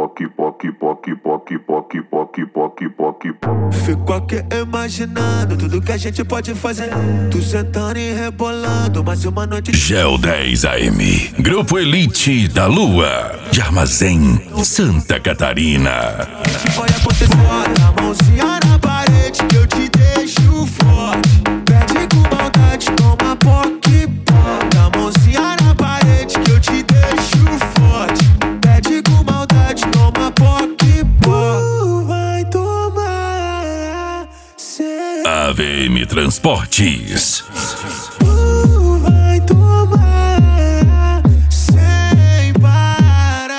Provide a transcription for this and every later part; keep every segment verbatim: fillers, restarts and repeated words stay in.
poque, poque, poque, poque, poque, poque, poque, poque, poque. Fico aqui imaginando tudo que a gente pode fazer. Tu sentando e rebolando, mais uma noite. Gel dez A M, Grupo Elite da Lua, de Armazém, Santa Catarina. Vai acontecer, bota a mãozinha na parede que eu te deixo forte. Pede com maldade, toma poque, bota a mãozinha na parede que eu te deixo forte. Pede com maldade, toma poque, uh, vai tomar. A V M Transportes. Uh, vai tomar sem parar.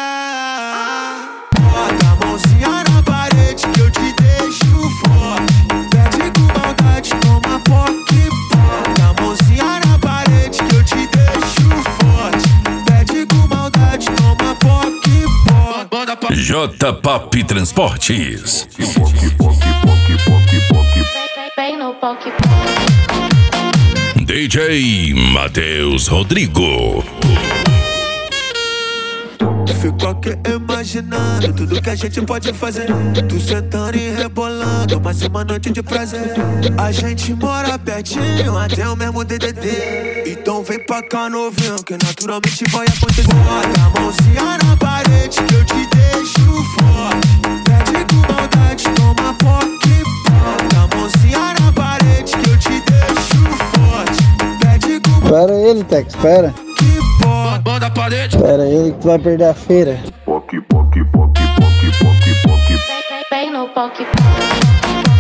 Bota a mãozinha na parede que eu te deixo forte. Pede com maldade, toma poque, bota a mãozinha na parede que eu te deixo forte. Pede com maldade, toma poque, bota. J Pop Transportes. Poque, poque, poque, poque, poque. Bem no poque. D J Matheus Rodrigo. Fico aqui imaginando tudo que a gente pode fazer. Tu sentando e rebolando, mais uma noite de prazer. A gente mora pertinho, até o mesmo D D D. Então vem pra cá novinho, que naturalmente vai acontecer. Bota a mãozinha na parede que eu te deixo forte. Pede com maldade, toma poque, bota a mãozinha na parede que eu te deixo forte. Pede com maldade. Espera ele, Tex, espera. Bota a parede. Espera ele que tu vai perder a feira. Poque, poque, poque, poque, poque, poque. Bem no poque.